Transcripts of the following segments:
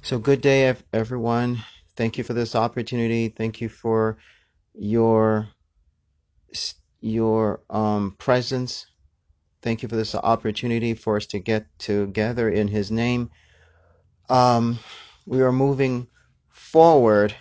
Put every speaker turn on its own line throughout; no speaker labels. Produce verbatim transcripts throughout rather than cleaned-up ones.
So good day, ev- everyone. Thank you for this opportunity. Thank you for your your um, presence. Thank you for this opportunity for us to get together in His name. Um, we are moving forward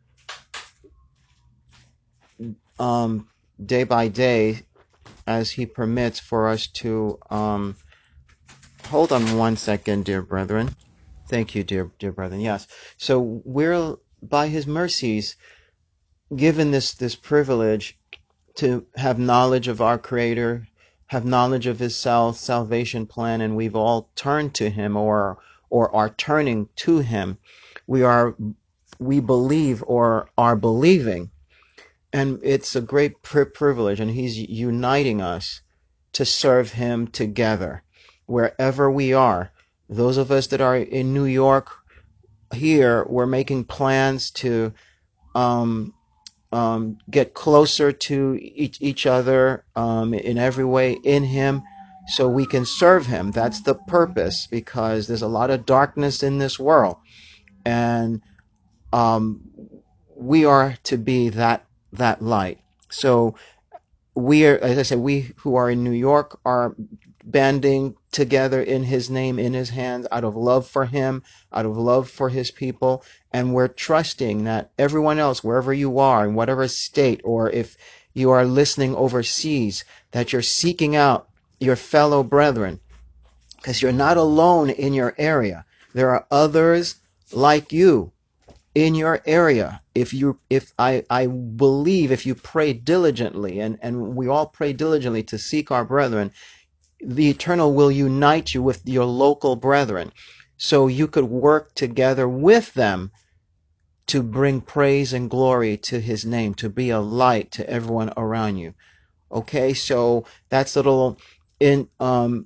um, day by day as He permits for us to. Um, hold on one second, dear brethren. Thank you, dear dear brethren. Yes. So we're by His mercies given this this privilege to have knowledge of our Creator, have knowledge of His self salvation plan, and we've all turned to Him or or are turning to Him. We are we believe or are believing, and it's a great pri privilege, and He's uniting us to serve Him together wherever we are. Those of us that are in New York here, we're making plans to um, um, get closer to each, each other um, in every way in Him so we can serve Him. That's the purpose, because there's a lot of darkness in this world. And um, we are to be that that light. So we are, as I said, we who are in New York are banding together in His name, in His hands, out of love for Him, out of love for His people. And we're trusting that everyone else, wherever you are, in whatever state, or if you are listening overseas, that you're seeking out your fellow brethren, because you're not alone in your area. There are others like you in your area. If you if I I believe if you pray diligently, and and we all pray diligently to seek our brethren, the Eternal will unite you with your local brethren, so you could work together with them to bring praise and glory to His name, to be a light to everyone around you. Okay, so that's a little in um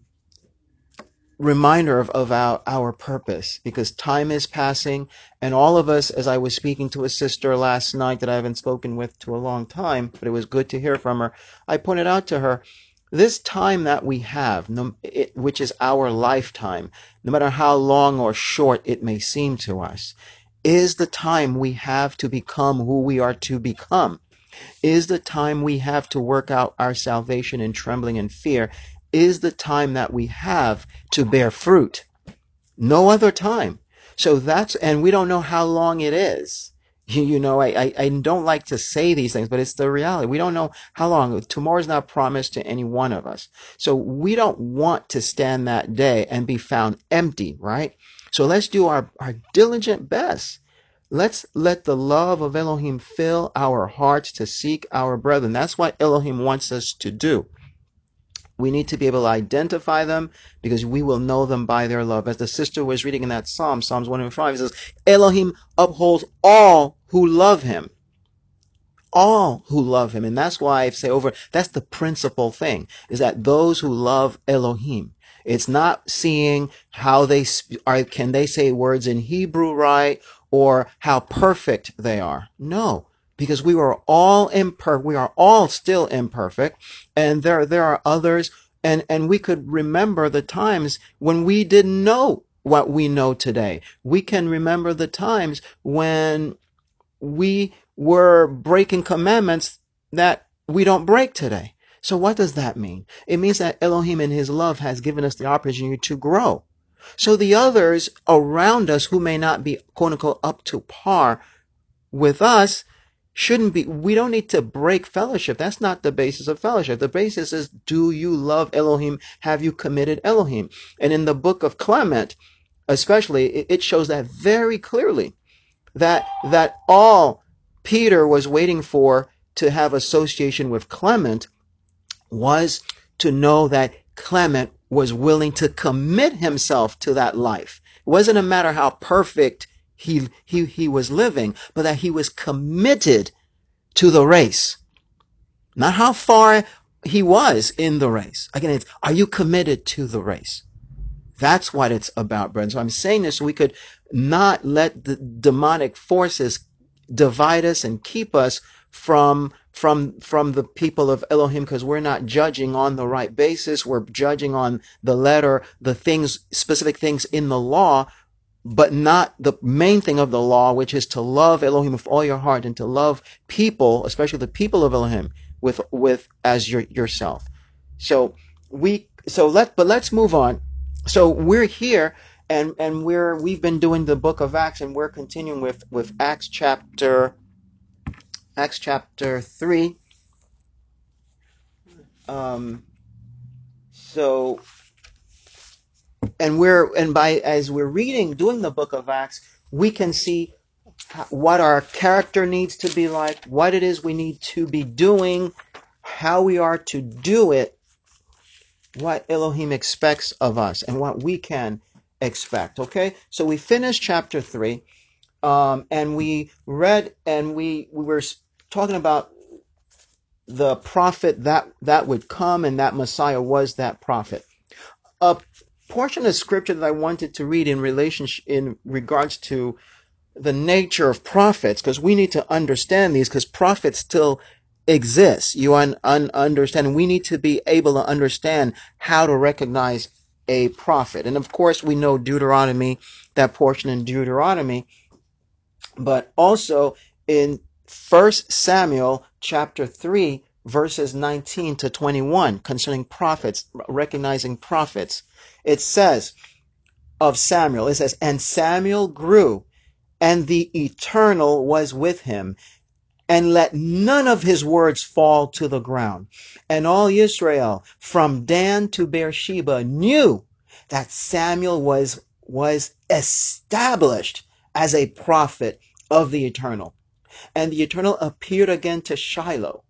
reminder of, of our, our purpose, because time is passing, and all of us, as I was speaking to a sister last night that I haven't spoken with to a long time, but it was good to hear from her, I pointed out to her, this time that we have, no, it, which is our lifetime, no matter how long or short it may seem to us, is the time we have to become who we are to become, is the time we have to work out our salvation in trembling and fear, is the time that we have to bear fruit. No other time. So that's, and we don't know how long it is. You, you know, I, I, I don't like to say these things, but it's the reality. We don't know how long. Tomorrow's not promised to any one of us. So we don't want to stand that day and be found empty, right? So let's do our, our diligent best. Let's let the love of Elohim fill our hearts to seek our brethren. That's what Elohim wants us to do. We need to be able to identify them, because we will know them by their love. As the sister was reading in that Psalm, Psalms one and five, it says, Elohim upholds all who love Him. All who love Him. And that's why I say over, that's the principal thing, is that those who love Elohim, it's not seeing how they are, can they say words in Hebrew right, or how perfect they are. No, because we were all imperfect. We are all still imperfect. And there, there are others. And, and we could remember the times when we didn't know what we know today. We can remember the times when we were breaking commandments that we don't break today. So what does that mean? It means that Elohim in His love has given us the opportunity to grow. So the others around us who may not be, quote unquote, up to par with us shouldn't be, we don't need to break fellowship. That's not the basis of fellowship. The basis is, do you love Elohim? Have you committed Elohim? And in the book of Clement, especially, it shows that very clearly, that that all Peter was waiting for to have association with Clement was to know that Clement was willing to commit himself to that life. It wasn't a matter how perfect he he he was living, but that he was committed to the race. Not how far he was in the race. Again, it's, are you committed to the race? That's what it's about, brethren. So I'm saying this so we could not let the demonic forces divide us and keep us from from from the people of Elohim, because we're not judging on the right basis. We're judging on the letter, the things, specific things in the law, but not the main thing of the law, which is to love Elohim with all your heart and to love people, especially the people of Elohim, with with as your yourself. So we so let but let's move on. So we're here and and we're we've been doing the book of Acts, and we're continuing with with Acts chapter Acts chapter three. Um, so and we're and by as we're reading doing the book of Acts, we can see what our character needs to be like, what it is we need to be doing, how we are to do it, what Elohim expects of us, and what we can expect. Okay, so we finished chapter three, um, and we read and we we were talking about the prophet that that would come, and that Messiah was that prophet. A portion of scripture that I wanted to read in relationship in regards to the nature of prophets, because we need to understand these, because prophets still exist. You un, un, understand. We need to be able to understand how to recognize a prophet. And of course, we know Deuteronomy, that portion in Deuteronomy, but also in First Samuel chapter three, verses nineteen to twenty-one, concerning prophets, recognizing prophets. It says of Samuel, it says, "And Samuel grew, and the Eternal was with him, and let none of his words fall to the ground. And all Israel, from Dan to Beersheba, knew that Samuel was, was established as a prophet of the Eternal. And the Eternal appeared again to Shiloh."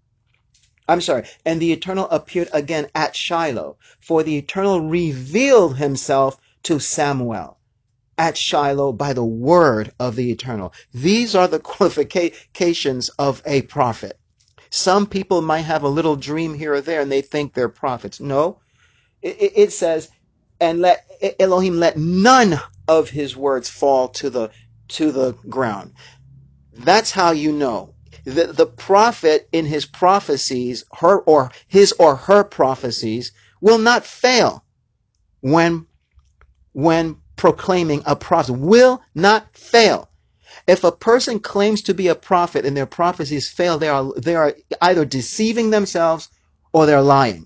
I'm sorry. "And the Eternal appeared again at Shiloh, for the Eternal revealed himself to Samuel at Shiloh by the word of the Eternal." These are the qualifications of a prophet. Some people might have a little dream here or there and they think they're prophets. No, it, it says, "And let Elohim let none of his words fall to the to the ground." That's how you know. The, the prophet in his prophecies, her or his or her prophecies, will not fail when when proclaiming a prophet. Will not fail. If a person claims to be a prophet and their prophecies fail, they are they are either deceiving themselves or they're lying.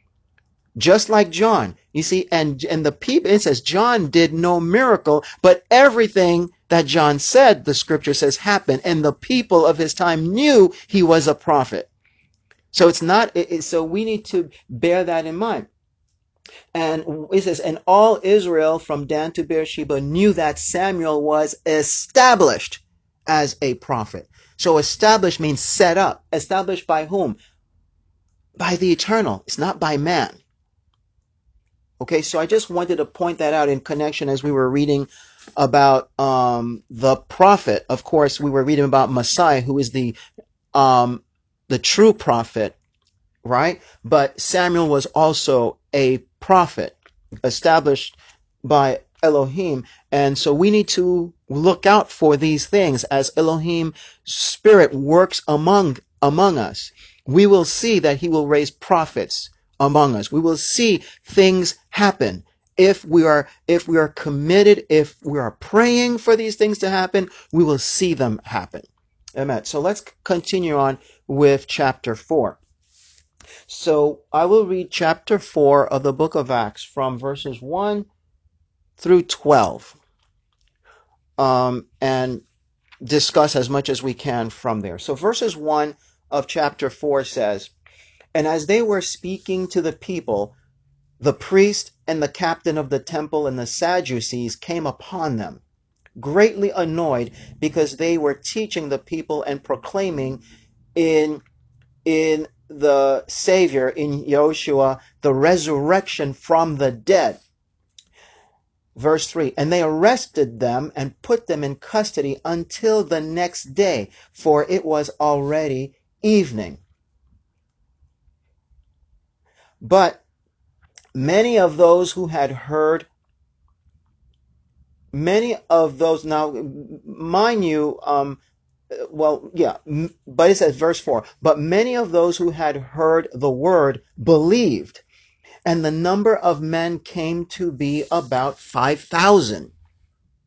Just like John, you see, and and the people, it says John did no miracle, but everything that John said, the scripture says, happened, and the people of his time knew he was a prophet. So it's not. It, so we need to bear that in mind. And it says, "And all Israel from Dan to Beersheba knew that Samuel was established as a prophet." So established means set up. Established by whom? By the Eternal. It's not by man. Okay, so I just wanted to point that out in connection as we were reading about um, the prophet. Of course, we were reading about Messiah, who is the um, the true prophet, right? But Samuel was also a prophet established by Elohim. And so we need to look out for these things as Elohim spirit works among, among us. We will see that he will raise prophets among us. We will see things happen. If we are, if we are committed, if we are praying for these things to happen, we will see them happen. Amen. So let's continue on with chapter four. So I will read chapter four of the book of Acts from verses one through twelve, um, and discuss as much as we can from there. So verses one of chapter four says, "And as they were speaking to the people, the priest and the captain of the temple and the Sadducees came upon them, greatly annoyed because they were teaching the people and proclaiming in in the Savior, in Yeshua, the resurrection from the dead." Verse three, "And they arrested them and put them in custody until the next day, for it was already evening. But many of those who had heard, many of those, now, mind you, um, well, yeah, but it says, verse four, "But many of those who had heard the word believed, and the number of men came to be about five thousand.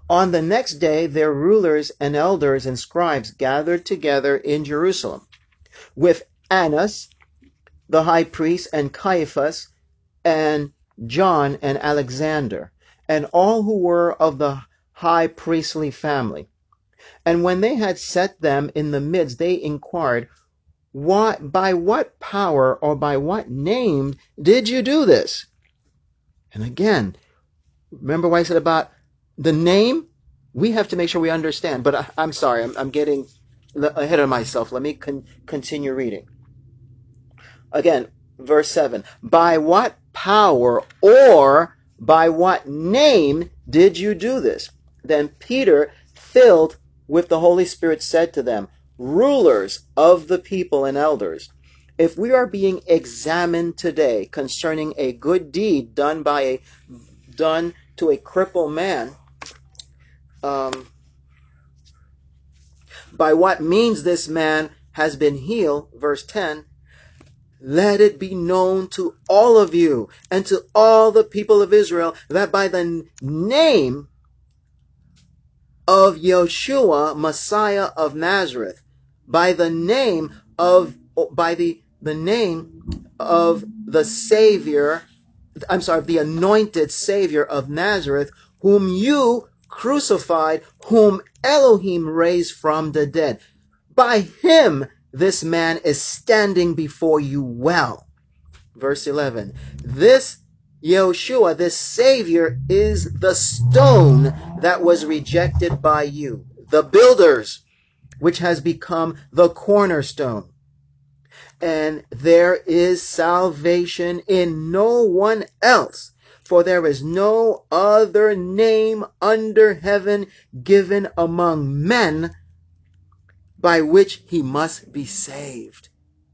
On the next day, their rulers and elders and scribes gathered together in Jerusalem with Annas, the high priest, and Caiaphas, and John and Alexander, and all who were of the high priestly family. And when they had set them in the midst, they inquired, what, by what power or by what name did you do this? And again, remember what I said about the name? We have to make sure we understand. But I, I'm sorry, I'm, I'm getting ahead of myself. Let me con- continue reading. Again, verse seven. By what power or by what name did you do this? Then Peter, filled with the Holy Spirit, said to them, rulers of the people and elders, if we are being examined today concerning a good deed done by a done to a crippled man, um, by what means this man has been healed, verse ten, let it be known to all of you and to all the people of Israel that by the name of Yeshua, Messiah of Nazareth, by the name of, by the, the name of the Savior, I'm sorry, the anointed Savior of Nazareth, whom you crucified, whom Elohim raised from the dead. By him, this man is standing before you well. Verse eleven, this Yeshua, this Savior, is the stone that was rejected by you, the builders, which has become the cornerstone. And there is salvation in no one else, for there is no other name under heaven given among men by which he must be saved.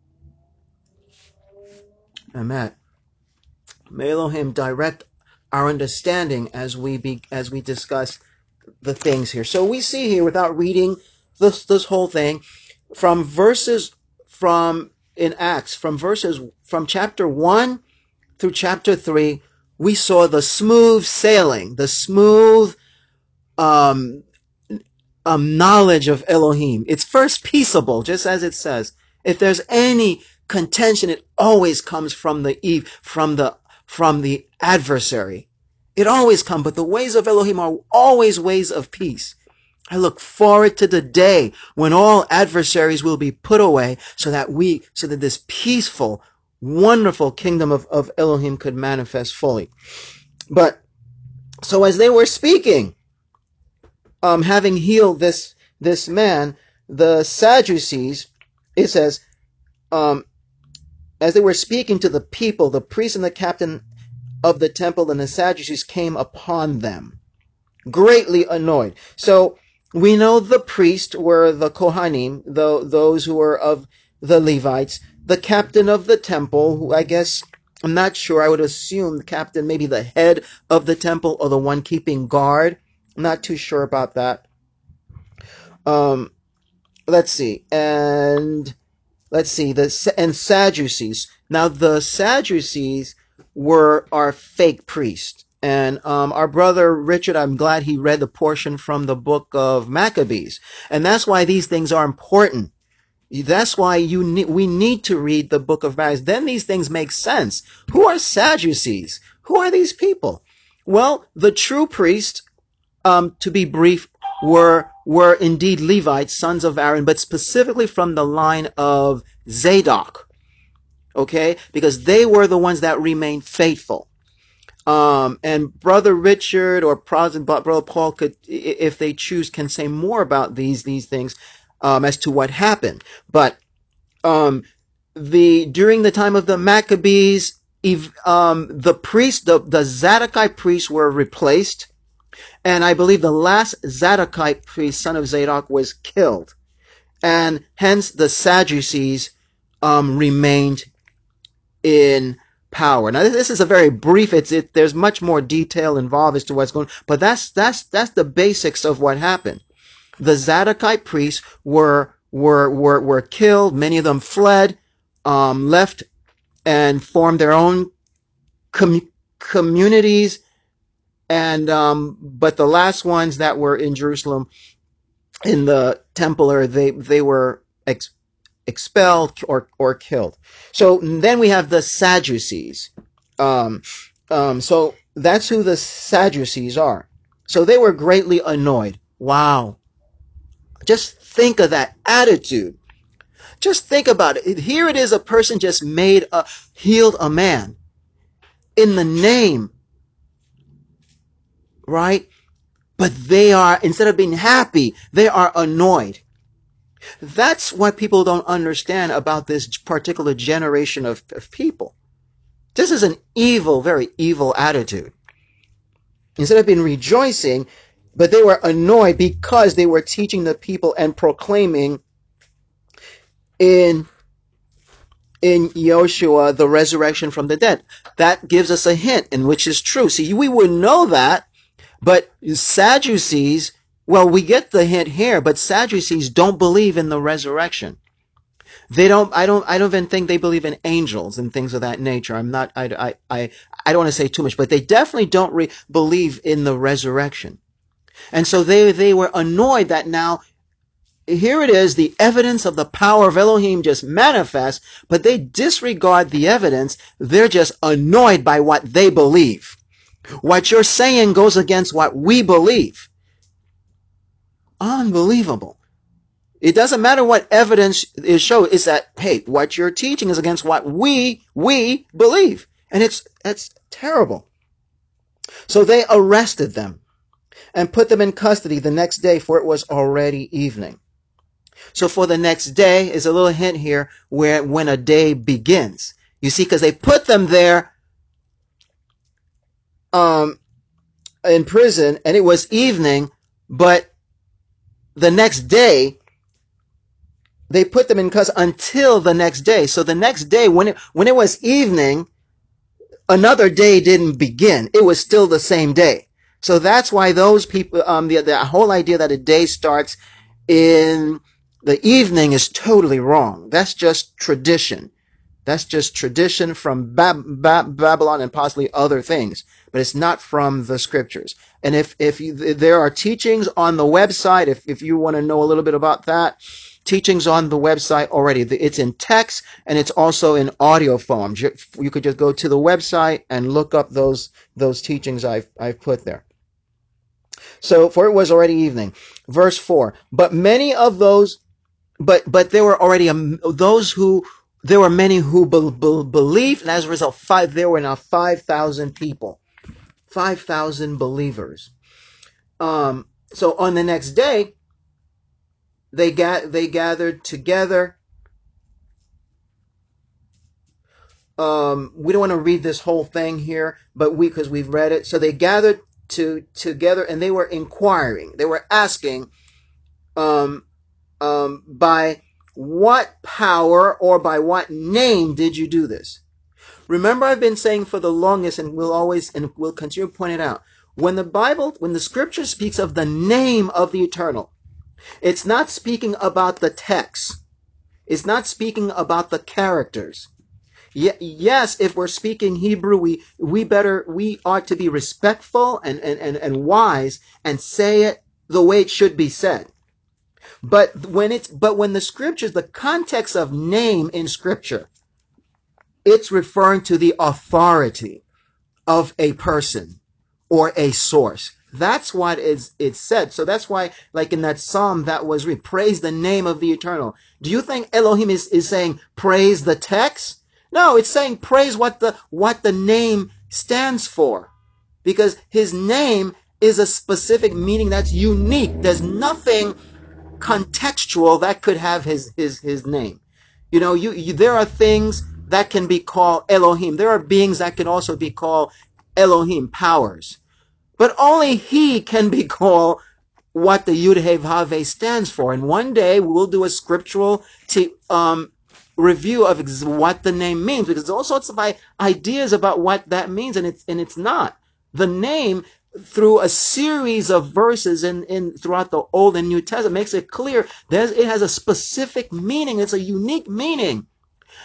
Amen. May Elohim direct our understanding as we be, as we discuss the things here. So we see here, without reading this this whole thing, from verses from in Acts, from verses from chapter one through chapter three, we saw the smooth sailing, the smooth um, um, knowledge of Elohim. It's first peaceable, just as it says. If there's any contention, it always comes from the eve, from the from the adversary. It always comes, but the ways of Elohim are always ways of peace. I look forward to the day when all adversaries will be put away, so that we, so that this peaceful, wonderful kingdom of, of Elohim could manifest fully. But so as they were speaking, um, having healed this this man, the Sadducees, it says, um, as they were speaking to the people, the priest and the captain of the temple and the Sadducees came upon them, greatly annoyed. So we know the priests were the Kohanim, the, those who were of the Levites, the captain of the temple, who I guess, I'm not sure, I would assume the captain, maybe the head of the temple or the one keeping guard. I'm not too sure about that. Um, let's see. And let's see, the and Sadducees. Now the Sadducees were our fake priests. And um, our brother Richard, I'm glad he read the portion from the book of Maccabees. And that's why these things are important. That's why you ne- we need to read the book of Maccabees. Then these things make sense. Who are Sadducees? Who are these people? Well, the true priests, um, to be brief, were were indeed Levites, sons of Aaron, but specifically from the line of Zadok. Okay, because they were the ones that remained faithful. Um, and Brother Richard or Brother Paul could, if they choose, can say more about these these things um, as to what happened. But um, the during the time of the Maccabees, um, the priests, the the Zadokite priests were replaced. And I believe the last Zadokite priest, son of Zadok, was killed. And hence the Sadducees um, remained in power. Now this is a very brief, it's, it, there's much more detail involved as to what's going on, but that's, that's, that's the basics of what happened. The Zadokite priests were, were, were, were killed. Many of them fled, um, left and formed their own com- communities And um, but the last ones that were in Jerusalem in the temple, or they they were ex- expelled or or killed. So then we have the Sadducees. Um, um, so that's who the Sadducees are. So they were greatly annoyed. Wow. Just think of that attitude. Just think about it. Here it is, a person just made a, healed a man in the name, right? But they are, instead of being happy, they are annoyed. That's what people don't understand about this particular generation of, of people. This is an evil, very evil attitude. Instead of being rejoicing, but they were annoyed because they were teaching the people and proclaiming in in Yoshua the resurrection from the dead. That gives us a hint, and which is true. See, we would know that, but Sadducees, well, we get the hint here, but Sadducees don't believe in the resurrection. They don't, I don't, I don't even think they believe in angels and things of that nature. I'm not, I, I, I, I don't want to say too much, but they definitely don't re- believe in the resurrection. And so they, they were annoyed that now, here it is, the evidence of the power of Elohim just manifests, but they disregard the evidence. They're just annoyed by what they believe. What you're saying goes against what we believe. Unbelievable. It doesn't matter what evidence is shown. It's that, hey, what you're teaching is against what we, we believe. And it's, it's terrible. So they arrested them and put them in custody the next day, for it was already evening. So for the next day is a little hint here where, when a day begins. You see, because they put them there, um, in prison, and it was evening, but the next day, they put them in custody until the next day. So the next day, when it, when it was evening, another day didn't begin. It was still the same day. So that's why those people, um, the, the whole idea that a day starts in the evening is totally wrong. That's just tradition. That's just tradition from Bab- Bab- Babylon and possibly other things, but it's not from the scriptures. And if, if you, there are teachings on the website, if, if you want to know a little bit about that, teachings on the website already. It's in text and it's also in audio form. You could just go to the website and look up those, those teachings I've, I've put there. So, for it was already evening. Verse four. But many of those, but, but there were already um, those who, there were many who be, be, believed, and as a result, five, there were now five thousand people. five thousand believers. Um, so on the next day, they got, they gathered together. Um, we don't want to read this whole thing here, but we, because we've read it. So they gathered to together and they were inquiring. They were asking, um, um, by what power or by what name did you do this? Remember, I've been saying for the longest, and we'll always, and we'll continue to point it out. When the Bible, when the scripture speaks of the name of the eternal, it's not speaking about the text. It's not speaking about the characters. Yes, if we're speaking Hebrew, we, we better, we ought to be respectful and, and, and, and wise and say it the way it should be said. But when it's, but when the scriptures, the context of name in scripture, it's referring to the authority of a person or a source. That's what is it's said. So that's why, like in that psalm that was read, praise the name of the eternal. Do you think Elohim is, is saying praise the text? No, it's saying praise what the what the name stands for. Because his name is a specific meaning that's unique. There's nothing contextual that could have his his his name. You know, you, you there are things that can be called Elohim. There are beings that can also be called Elohim, powers. But only he can be called what the Yud He Vav He stands for. And one day we'll do a scriptural t- um, review of ex- what the name means, because there's all sorts of ideas about what that means, and it's and it's not. The name, through a series of verses in, in throughout the Old and New Testament, makes it clear that it has a specific meaning. It's a unique meaning.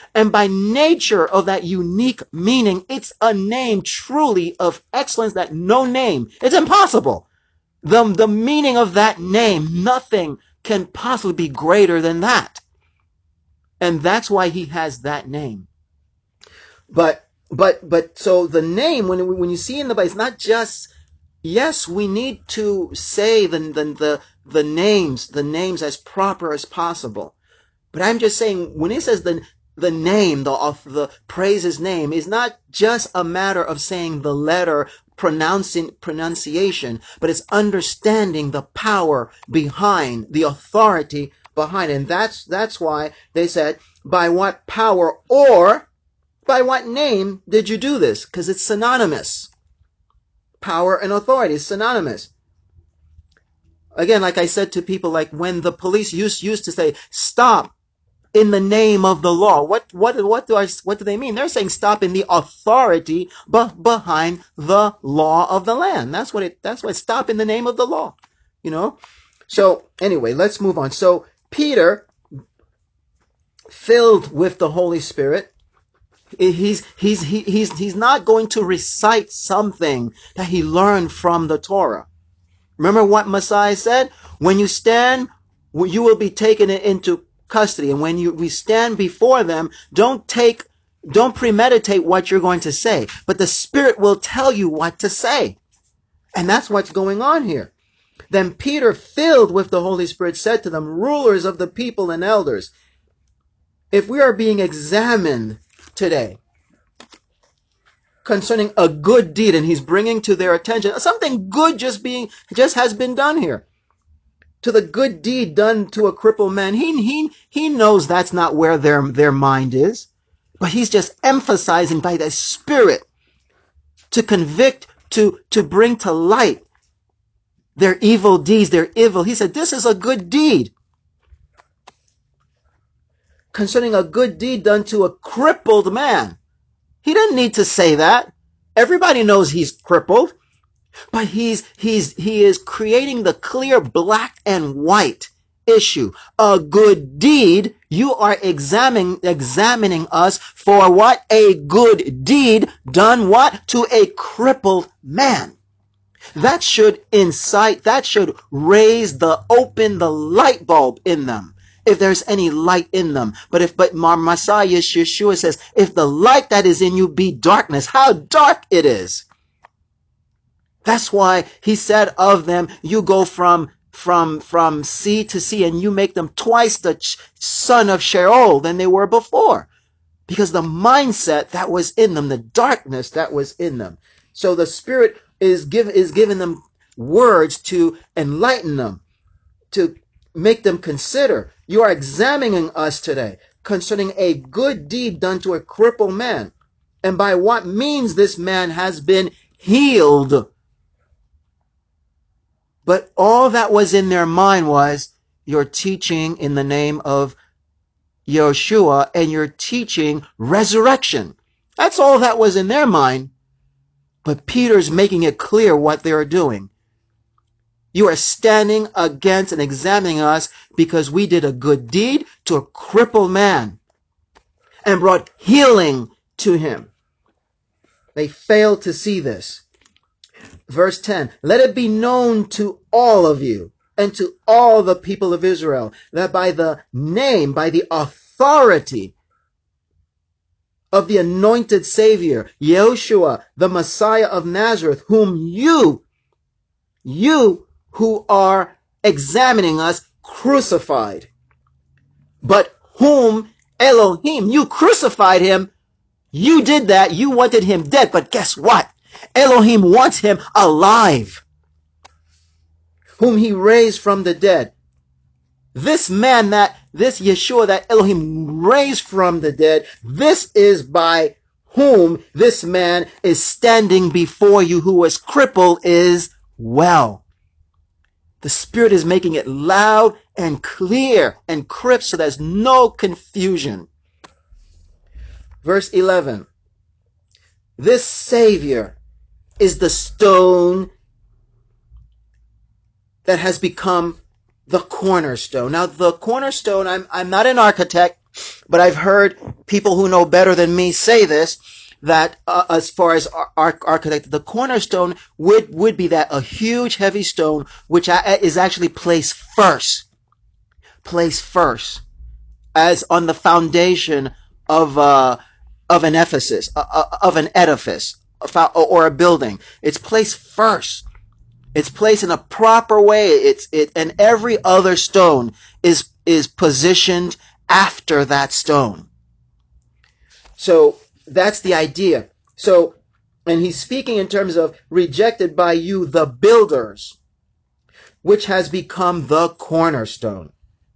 And by nature of that unique meaning, it's a name truly of excellence that no name, it's impossible. The, the meaning of that name, nothing can possibly be greater than that. And that's why he has that name. But, but, but, so the name, when, when you see in the Bible, it's not just, yes, we need to say the, the, the, the names, the names as proper as possible. But I'm just saying, when it says the, the name, the, of the praise his name, is not just a matter of saying the letter, pronouncing, pronunciation, but it's understanding the power behind, the authority behind it. And that's, that's why they said, by what power or by what name did you do this? Because it's synonymous. Power and authority is synonymous. Again, like I said to people, like when the police used, used to say, stop in the name of the law. What, what, what do I, what do they mean? They're saying stop in the authority be, behind the law of the land. That's what it, that's what stop in the name of the law, you know? So anyway, let's move on. So Peter, filled with the Holy Spirit, he's, he's, he, he's, he's not going to recite something that he learned from the Torah. Remember what Messiah said? When you stand, you will be taken into custody. And when you, we stand before them, don't take, don't premeditate what you're going to say, but the Spirit will tell you what to say. And that's what's going on here. Then Peter, filled with the Holy Spirit, said to them, rulers of the people and elders, if we are being examined today concerning a good deed, and he's bringing to their attention something good just being, just has been done here. To the good deed done to a crippled man. He, he, he knows that's not where their, their mind is, but he's just emphasizing by the Spirit to convict, to, to bring to light their evil deeds, their evil. He said, this is a good deed. Concerning a good deed done to a crippled man. He didn't need to say that. Everybody knows he's crippled, but he's, he's, he is creating the clear black and white issue. A good deed. You are examining, examining us for what? A good deed done what? To a crippled man. That should incite, that should raise the, open the light bulb in them. If there's any light in them. But if, but Messiah Yeshua says, if the light that is in you be darkness, how dark it is. That's why he said of them, you go from, from, from sea to sea and you make them twice the ch- son of Sheol than they were before. Because the mindset that was in them, the darkness that was in them. So the Spirit is give, is giving them words to enlighten them, to make them consider. You are examining us today concerning a good deed done to a crippled man, and by what means this man has been healed. But all that was in their mind was, you're teaching in the name of Yeshua and you're teaching resurrection. That's all that was in their mind. But Peter's making it clear what they're doing. You are standing against and examining us because we did a good deed to a crippled man and brought healing to him. They failed to see this. Verse ten, let it be known to all of you and to all the people of Israel that by the name, by the authority of the anointed Savior, Yeshua, the Messiah of Nazareth, whom you, you who are examining us, crucified. But whom Elohim, you crucified him. You did that. You wanted him dead. But guess what? Elohim wants him alive. Whom he raised from the dead. This man that, this Yeshua that Elohim raised from the dead, this is by whom this man is standing before you who was crippled is well. The Spirit is making it loud and clear and crisp so there's no confusion. Verse eleven. This Savior is the stone that has become the cornerstone. Now, the cornerstone, I'm, I'm not an architect. But I've heard people who know better than me say this, that uh, as far as ar- ar- architect, the cornerstone would, would be that a huge heavy stone, which is actually placed first, placed first, as on the foundation of, uh, of an Ephesus, uh, uh, of an edifice, or a building. It's placed first. It's placed in a proper way. It's, it, and every other stone is, is positioned after that stone. So that's the idea. So, and he's speaking in terms of rejected by you, the builders, which has become the cornerstone.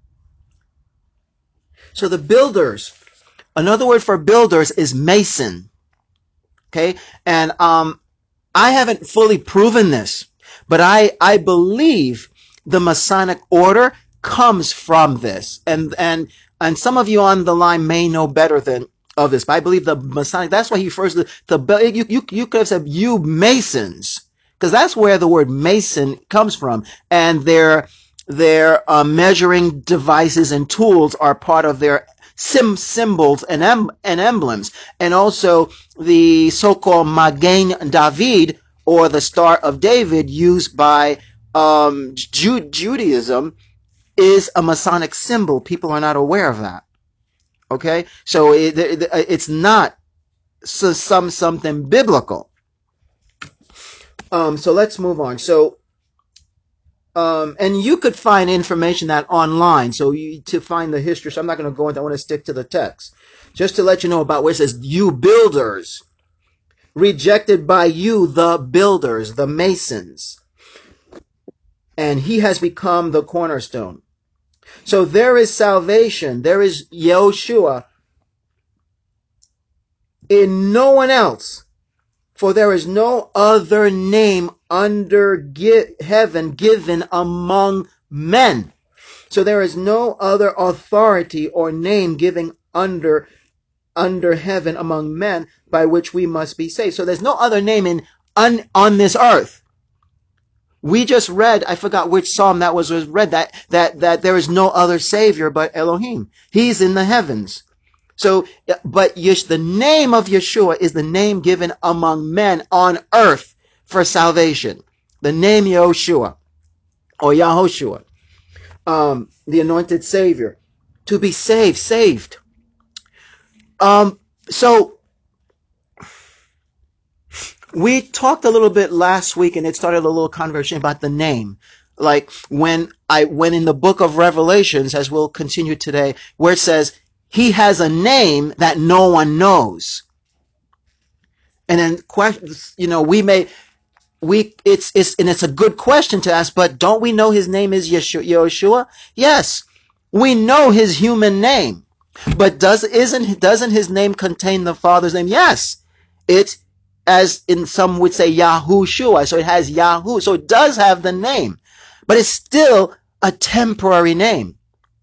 So the builders, another word for builders is mason. Okay. And, um, I haven't fully proven this, but I, I believe the Masonic order comes from this. And, and, and some of you on the line may know better than of this, but I believe the Masonic, that's why he refers to the, you, you, you could have said you Masons, because that's where the word Mason comes from. And their, their, uh, measuring devices and tools are part of their sim symbols and, em- and emblems. And also the so-called Magen David, or the Star of David, used by um, Ju- Judaism, is a Masonic symbol. People are not aware of that. Okay, so it, it, it's not so some something biblical. Um, so let's move on. So, um, and you could find information that online. So you, to find the history. So I'm not going to go into. I want to stick to the text, just to let you know about where it says "you builders." Rejected by you, the builders, the masons. And he has become the cornerstone. So there is salvation. There is Yehoshua in no one else. For there is no other name under gi- heaven given among men. So there is no other authority or name given under under heaven among men by which we must be saved. So there's no other name in on, on this earth. We just read, I forgot which psalm that was, was read, that, that, that there is no other savior but Elohim. He's in the heavens. So, but Yesh, the name of Yeshua is the name given among men on earth for salvation. The name Yehoshua, or Yahoshua, um, the anointed savior, to be saved, saved. Um, so we talked a little bit last week, and it started a little conversation about the name. Like when I, when in the book of Revelations, as we'll continue today, where it says, he has a name that no one knows. And then, you know, we may, we, it's, it's, and it's a good question to ask, but don't we know his name is Yeshua, Yeshua? Yes. We know his human name, but does, isn't, doesn't his name contain the Father's name? Yes. It, as in some would say Yahushua. So it has Yahoo. So it does have the name, but it's still a temporary name.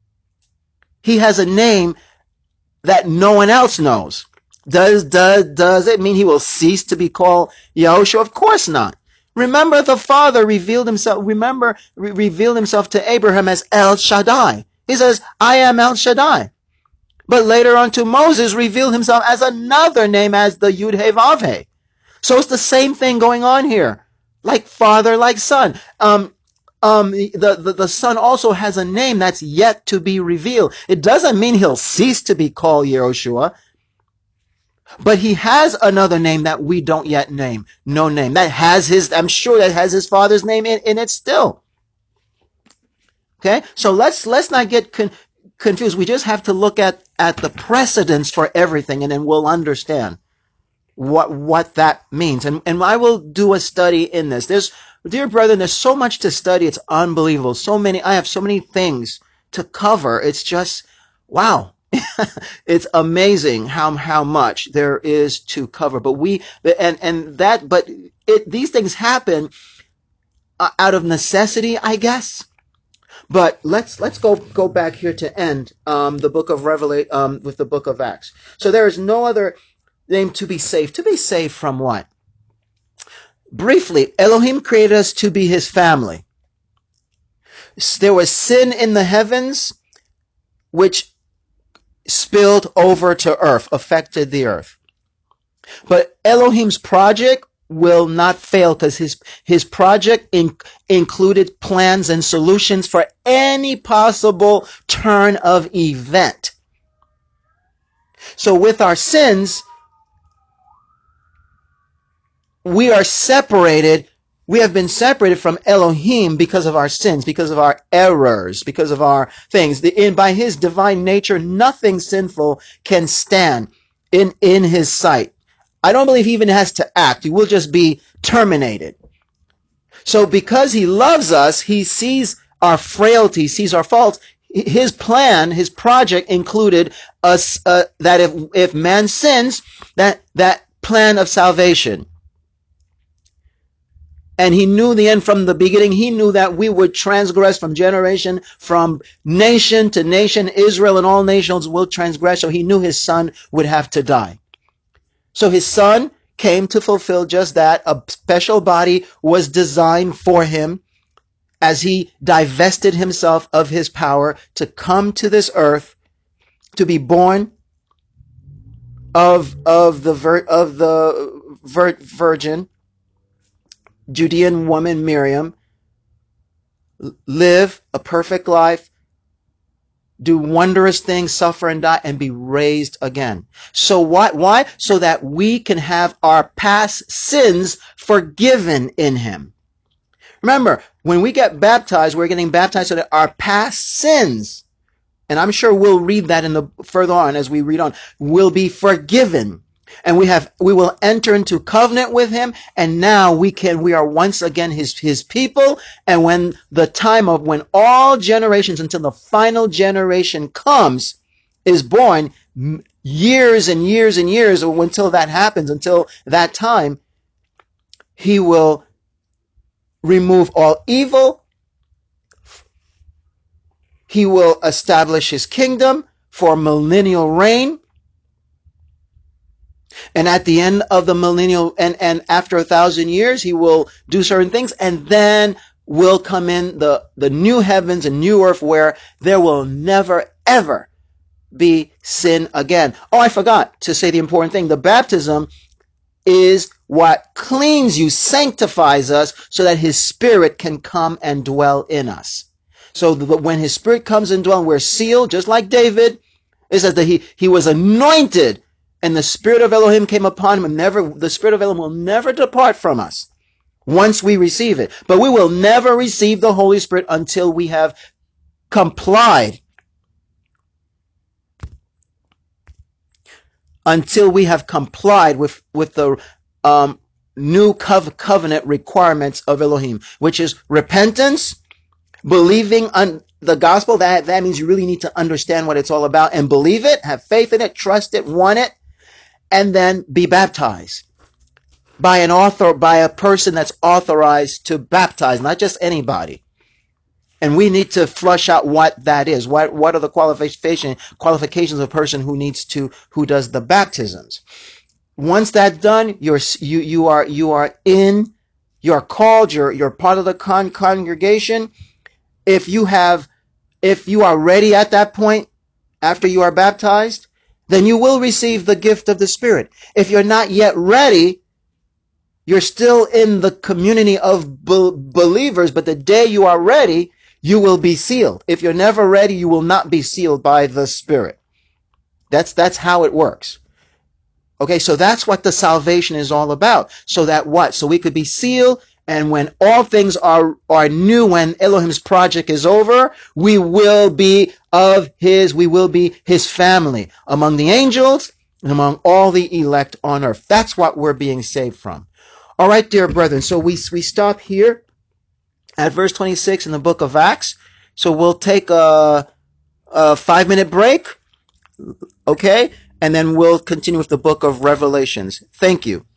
He has a name that no one else knows. Does, does, does it mean he will cease to be called Yahushua? Of course not. Remember, the Father revealed himself, remember, re- revealed himself to Abraham as El Shaddai. He says, I am El Shaddai. But later on to Moses revealed himself as another name, as the Yud He Vav He. So it's the same thing going on here. Like father, like son. Um, um, the, the, the son also has a name that's yet to be revealed. It doesn't mean he'll cease to be called Yehoshua, but he has another name that we don't yet name. No name. That has his, I'm sure that has his father's name in, in it still. Okay? So let's, let's not get con- confused. We just have to look at, at the precedence for everything, and then we'll understand what what that means. And and I will do a study in this. There's, dear brethren, there's so much to study. It's unbelievable. So many, I have so many things to cover. It's just, wow. It's amazing how how much there is to cover. But we, and and that, but it, these things happen uh, out of necessity, I guess. But let's let's go go back here to end um, the book of Revelation um, with the book of Acts. So there is no other name to be saved. To be saved from what? Briefly, Elohim created us to be his family. There was sin in the heavens, which spilled over to earth, affected the earth. But Elohim's project will not fail because his, his project in, included plans and solutions for any possible turn of event. So with our sins, we are separated. We have been separated from Elohim because of our sins, because of our errors, because of our things. The, in, by his divine nature, nothing sinful can stand in, in his sight. I don't believe he even has to act. He will just be terminated. So because he loves us, he sees our frailty, sees our faults. His plan, his project included us, uh, that if, if man sins, that, that plan of salvation. And he knew the end from the beginning. He knew that we would transgress from generation, from nation to nation. Israel and all nations will transgress. So he knew his son would have to die. So his son came to fulfill just that. A special body was designed for him as he divested himself of his power to come to this earth, to be born of, of the, vir, of the vir, virgin, Judean woman Miriam, live a perfect life, do wondrous things, suffer and die, and be raised again. So why? Why? So that we can have our past sins forgiven in him. Remember, when we get baptized, we're getting baptized so that our past sins, and I'm sure we'll read that in the further on as we read on, will be forgiven. And we have, we will enter into covenant with him. And now we can, we are once again his, his people. And when the time of, when all generations until the final generation comes, is born, years and years and years until that happens, until that time, he will remove all evil. He will establish his kingdom for millennial reign. And at the end of the millennial, and, and after a thousand years, he will do certain things, and then will come in the, the new heavens and new earth where there will never, ever be sin again. Oh, I forgot to say the important thing. The baptism is what cleans you, sanctifies us, so that his spirit can come and dwell in us. So the, when his spirit comes and dwells, we're sealed, just like David. It says that he, he was anointed, and the spirit of Elohim came upon him, and never, the spirit of Elohim will never depart from us once we receive it. But we will never receive the Holy Spirit until we have complied, until we have complied with, with the, um, new cov- covenant requirements of Elohim, which is repentance, believing on the gospel. That, that means you really need to understand what it's all about and believe it, have faith in it, trust it, want it, and then be baptized by an author, by a person that's authorized to baptize, not just anybody. And we need to flush out what that is. What, what are the qualification, qualifications of a person who needs to, who does the baptisms? Once that's done, you're, you, you are, you are in, you're called, you're, you're part of the con- congregation. If you have, if you are ready at that point, after you are baptized, then you will receive the gift of the Spirit. If you're not yet ready, you're still in the community of be- believers, but the day you are ready, you will be sealed. If you're never ready, you will not be sealed by the Spirit. That's, that's how it works. Okay, so that's what the salvation is all about. So that what? So we could be sealed, and when all things are, are new, when Elohim's project is over, we will be of his, we will be his family among the angels and among all the elect on earth. That's what we're being saved from. All right, dear brethren. So we, we stop here at verse twenty-six in the book of Acts. So we'll take a, a five minute break. Okay. And then we'll continue with the book of Revelations. Thank you.